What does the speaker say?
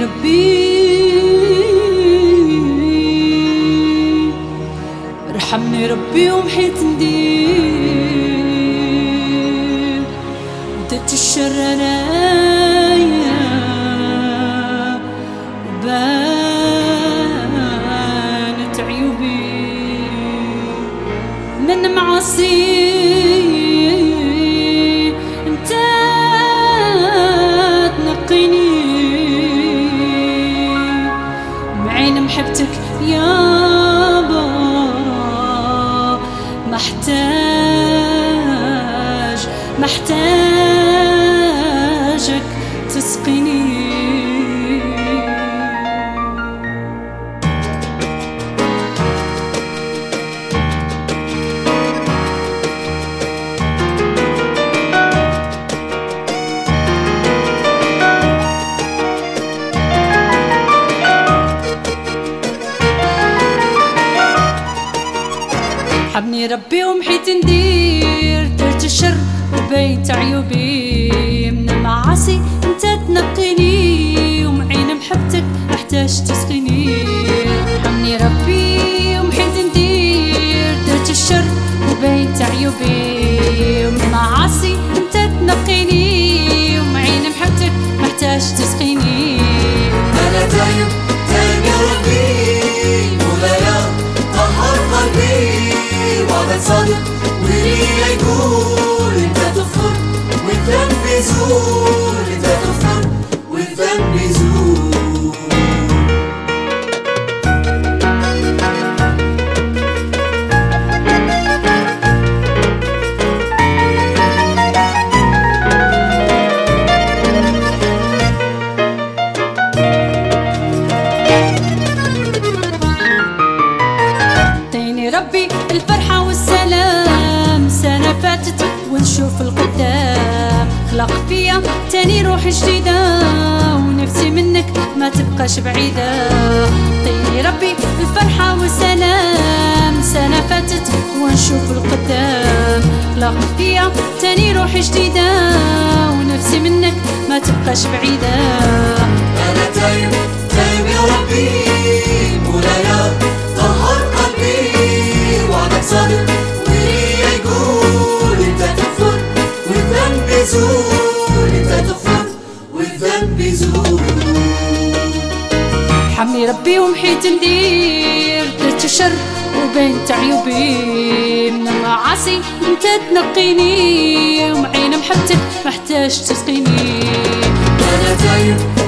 ربي ارحمني ربي ومحيت ندير ودت الشر انايا وبانت عيوبي من معاصي انت تنقيني معين محبتك يابا محتاجك تسقيني. حبني ربي ومحيت ندير درت الشر وبيت عيوبي من المعاصي انت تنقيني ومعين محبتك محتاج تسقيني. حبني ربي ومحيت ندير درت الشر وبيت عيوبي ومن المعاصي انت تنقيني ومعين محبتك محتاج تسقيني. انا تايب تايب يا ربي مولاي طهر قلبي وعمل صادق وليا يقول انت تغفر والذنب يزول انت تغفر والذنب يزول. اعطيني ربي الفرحة والسلام سنة فاتت ونشوف القدام خلق فيا تاني روح جديدة ونفسي منك ما تبقاش بعيدة. اعطيني ربي الفرحة والسلام سنة فاتت ونشوف القدام خلق فيا تاني روح جديدة ونفسي منك ما تبقاش بعيدة. انا تايب تايب يا ربي مولاي طهر قلبي وعدك صادق وليا يقول انت تغفر والذنب يزول انت تغفر والذنب يزول. حمني ربي ومحيت ندير درت الشر وبيت عيوبي من المعاصي انت تنقيني ومعين محبتك محتاج تسقيني. انا تايب